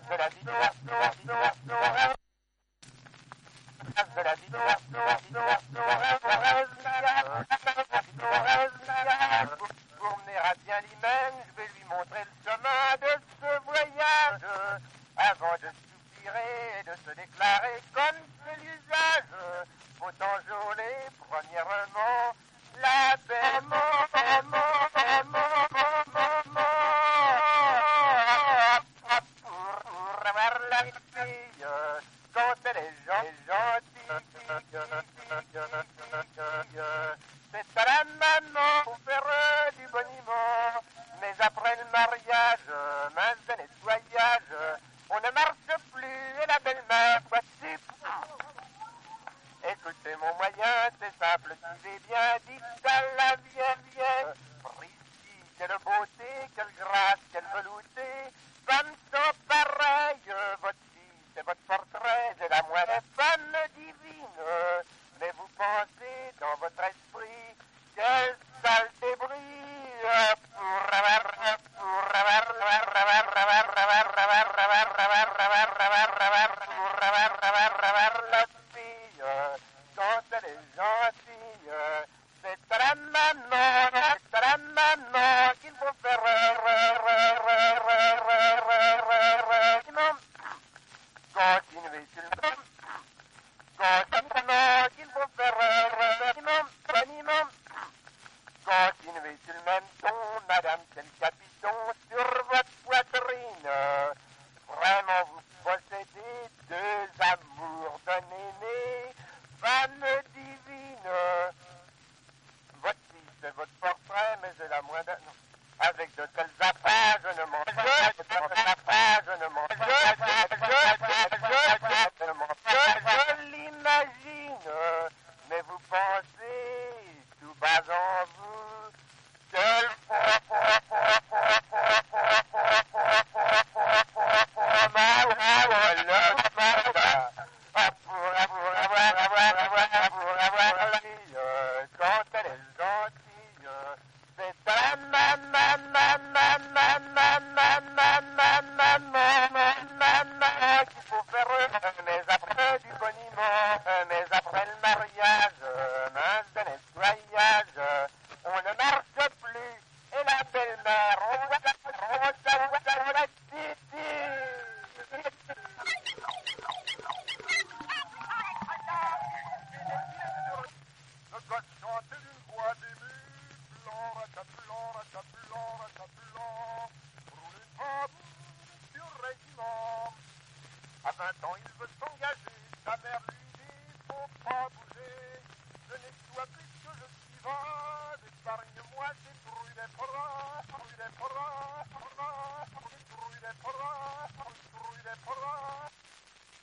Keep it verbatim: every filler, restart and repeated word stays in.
de la vie, de la vie, de la vie, de la vie, de la vie. De la vie, de la vie, de la vie, de la vie, de la vie. Pour mener à bien l'hymen, je vais lui montrer le chemin de ce voyage. Avant de soupirer et de se déclarer comme c'est l'usage, faut enjôler premièrement la belle mort, pour avoir la fille quand elle est gentille. C'est à la maman pour faire du boniment, mais après le mariage, mince de nettoyage, on ne marche plus et la belle-mère, voici. Écoutez mon moyen, c'est simple, suivez bien, dites à la vieille vieille. Ici, quelle beauté, quelle grâce, quelle velouté, femme sans pareille, votre fille, c'est votre portrait, c'est la moindre femme divine. Mais vous pensez dans votre esprit, quel sale débris, pour avoir, pour avoir, pour avoir, pour avoir, pour avoir, pour avoir, pour avoir, pour avoir, pour avoir la fille, quand elle est gentille, c'est à la maman, c'est à la maman qu'il faut faire, continuez sur le continuez qu'il faut faire, continuez sur le même ton, madame, c'est le capiton sur votre poitrine. Vraiment, vous possédez deux amours d'un aîné, femme divine. Votre fille, c'est votre portrait, mais c'est la moindre... Non. Avec de telles affaires, je ne m'en pas. De telles affaires, je ne m'en pas. Je, je, je, je, je, je l'imagine. Mais vous pensez, tout bas en vous, que le quand elle est gentille, c'est à ma ma ma ma ma ma ma ma ma ma ma ma qu'il faut faire, mais après du boniment, mais après le mariage, mince de nettoyage, on ne marche plus, et la belle-mère, on voit la on la titi. Le gars chantait d'une voix d'ému, blanc, ratapulant, ratapulant, ratapulant, pour une femme du régiment. À vingt ans, il veut s'engager